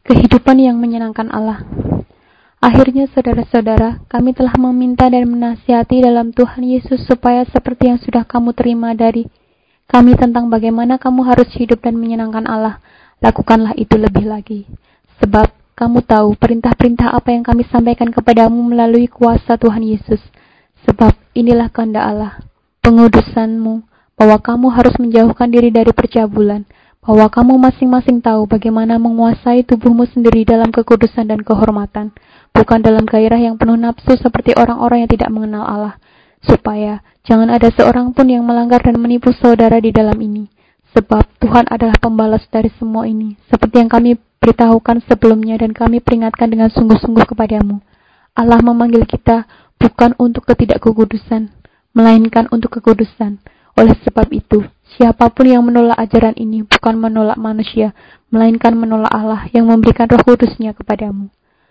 kehidupan yang menyenangkan Allah. Akhirnya saudara-saudara, kami telah meminta dan menasihati dalam Tuhan Yesus supaya seperti yang sudah kamu terima dari kami tentang bagaimana kamu harus hidup dan menyenangkan Allah, lakukanlah itu lebih lagi. Sebab kamu tahu perintah-perintah apa yang kami sampaikan kepadamu melalui kuasa Tuhan Yesus. Sebab inilah kehendak Allah, pengudusanmu, bahwa kamu harus menjauhkan diri dari percabulan, bahwa kamu masing-masing tahu bagaimana menguasai tubuhmu sendiri dalam kekudusan dan kehormatan, bukan dalam gairah yang penuh nafsu seperti orang-orang yang tidak mengenal Allah, supaya jangan ada seorang pun yang melanggar dan menipu saudara di dalam ini. Sebab Tuhan adalah pembalas dari semua ini, seperti yang kami beritahukan sebelumnya dan kami peringatkan dengan sungguh-sungguh kepadamu. Allah memanggil kita bukan untuk ketidakkudusan, melainkan untuk kekudusan. Oleh sebab itu, siapapun yang menolak ajaran ini bukan menolak manusia, melainkan menolak Allah yang memberikan Roh Kudus-Nya kepadamu.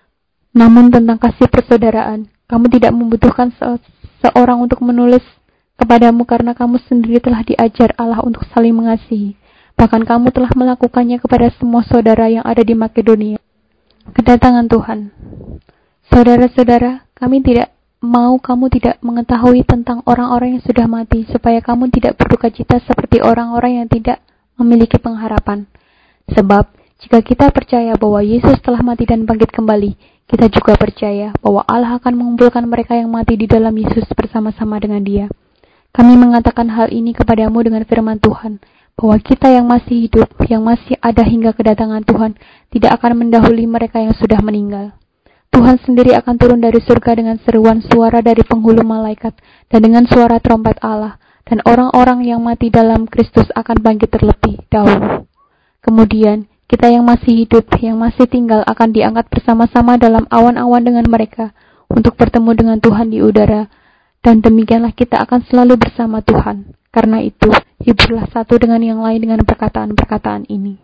Namun tentang kasih persaudaraan, kamu tidak membutuhkan seorang untuk menulis kepadamu karena kamu sendiri telah diajar Allah untuk saling mengasihi. Bahkan kamu telah melakukannya kepada semua saudara yang ada di Makedonia. Kedatangan Tuhan. Saudara-saudara, kami tidak mau kamu tidak mengetahui tentang orang-orang yang sudah mati, supaya kamu tidak berduka cita seperti orang-orang yang tidak memiliki pengharapan. Sebab, jika kita percaya bahwa Yesus telah mati dan bangkit kembali, kita juga percaya bahwa Allah akan mengumpulkan mereka yang mati di dalam Yesus bersama-sama dengan Dia. Kami mengatakan hal ini kepadamu dengan firman Tuhan, bahwa kita yang masih hidup, yang masih ada hingga kedatangan Tuhan, tidak akan mendahului mereka yang sudah meninggal. Tuhan sendiri akan turun dari surga dengan seruan suara dari penghulu malaikat dan dengan suara trompet Allah, dan orang-orang yang mati dalam Kristus akan bangkit terlebih dahulu. Kemudian, kita yang masih hidup, yang masih tinggal akan diangkat bersama-sama dalam awan-awan dengan mereka untuk bertemu dengan Tuhan di udara, dan demikianlah kita akan selalu bersama Tuhan. Karena itu, hiburlah satu dengan yang lain dengan perkataan-perkataan ini.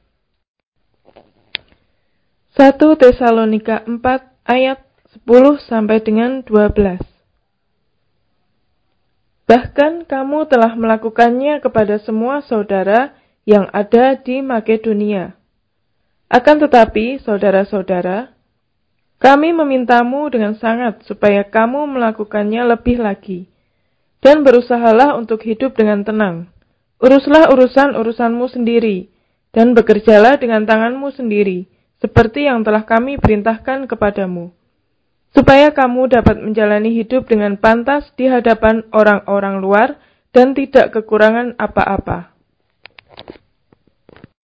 1 Tesalonika 4 ayat 10 sampai dengan 12. Bahkan kamu telah melakukannya kepada semua saudara yang ada di Makedonia. Akan tetapi, saudara-saudara, kami memintamu dengan sangat supaya kamu melakukannya lebih lagi, dan berusahalah untuk hidup dengan tenang. Uruslah urusan-urusanmu sendiri, dan bekerjalah dengan tanganmu sendiri, seperti yang telah kami perintahkan kepadamu, supaya kamu dapat menjalani hidup dengan pantas di hadapan orang-orang luar dan tidak kekurangan apa-apa.